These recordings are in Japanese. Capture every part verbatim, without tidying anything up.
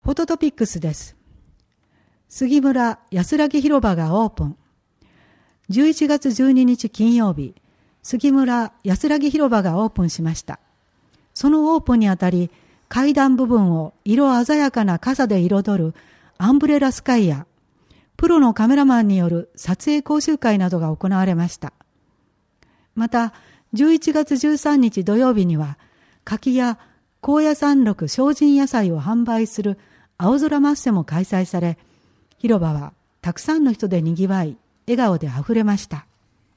フォトトピックスです。杉村安らぎ広場がオープン。じゅういちがつじゅうににち金曜日、杉村安らぎ広場がオープンしました。そのオープンにあたり、階段部分を色鮮やかな傘で彩るアンブレラスカイや、プロのカメラマンによる撮影講習会などが行われました。また、じゅういちがつじゅうさんにち土曜日には、柿や高野山麓精進野菜を販売する青空マッセも開催され、広場はたくさんの人でにぎわい、笑顔であふれました。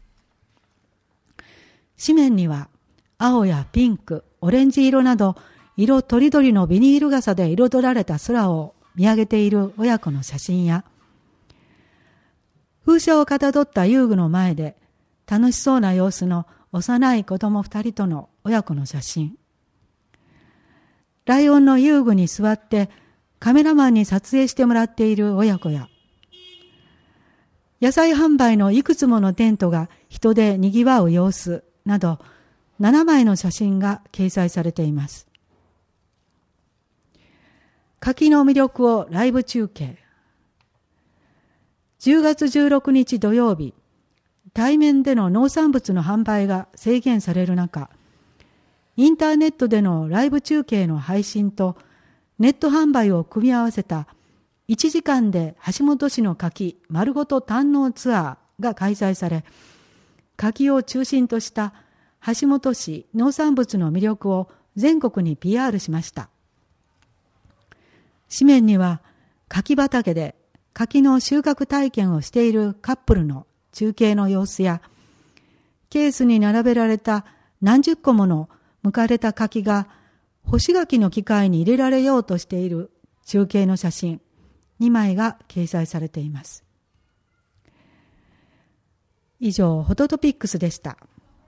紙面には、青やピンク、オレンジ色など、色とりどりのビニール傘で彩られた空を見上げている親子の写真や、風車をかたどった遊具の前で楽しそうな様子の幼い子供二人との親子の写真、ライオンの遊具に座ってカメラマンに撮影してもらっている親子や、野菜販売のいくつものテントが人でにぎわう様子などななまいの写真が掲載されています。柿の魅力をライブ中継。じゅうがつじゅうろくにち土曜日、対面での農産物の販売が制限される中、インターネットでのライブ中継の配信とネット販売を組み合わせたいちじかんで橋本市の柿丸ごと堪能ツアーが開催され、柿を中心とした橋本市農産物の魅力を全国に ピーアール しました。紙面には柿畑で柿の収穫体験をしているカップルの中継の様子や、ケースに並べられた何十個もの剥かれた柿が干し柿の機械に入れられようとしている中継の写真にまいが掲載されています。以上、フォトトピックスでした。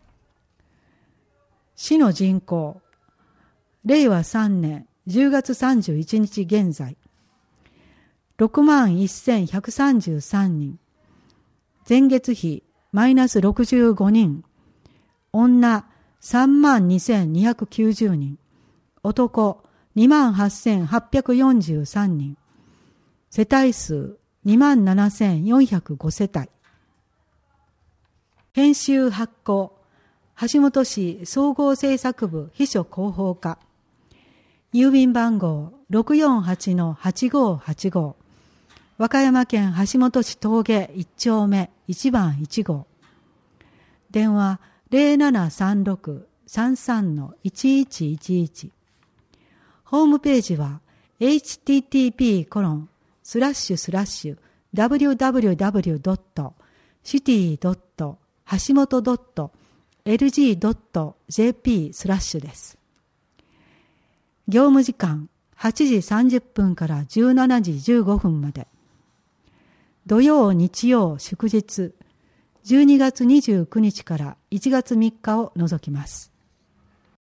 市の人口、れいわさんねんじゅうがつさんじゅういちにち現在、ろくまんせんひゃくさんじゅうさんにん、前月比マイナスろくじゅうごにん、女さんまんにせんにひゃくきゅうじゅうにん、男にまんはっせんはっぴゃくよんじゅうさんにん、世帯数にまんななせんよんひゃくごせたい。編集発行、橋本市総合政策部秘書広報課、郵便番号 ろくよんはちのはちごーはちご、和歌山県橋本市峠いっちょうめいちばんいちごう、電話 ゼロななさんろく さんさんのいちいちいちいち、ホームページは エイチティーティーピーコロンスラッシュスラッシュダブリューダブリューダブリュードットシティドットはしもとドットエルジードットジェーピースラッシュです。業務時間はちじさんじゅっぷんからじゅうしちじじゅうごふんまで。土曜、日曜、祝日、じゅうにがつにじゅうくにちからいちがつみっかを除きます。